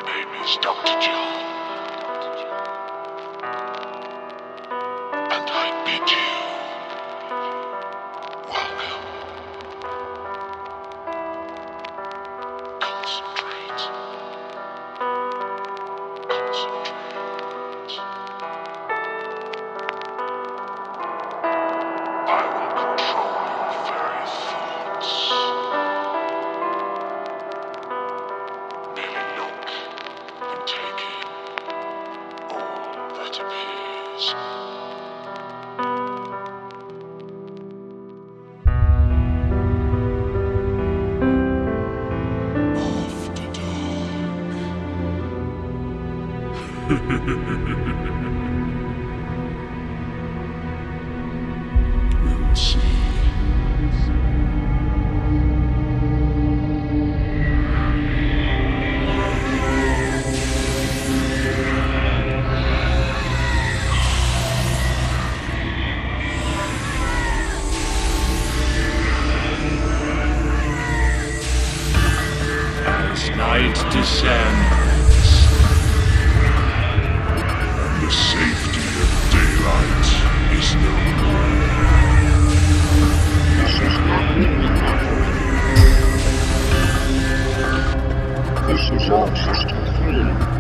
name is Dr. John, and I bid you welcome. Concentrate. Concentrate. I will control your very thoughts. Merely look and take in all that appears. After dark. We'll see. As night descends, and the safety of daylight is no more. This is our system 3.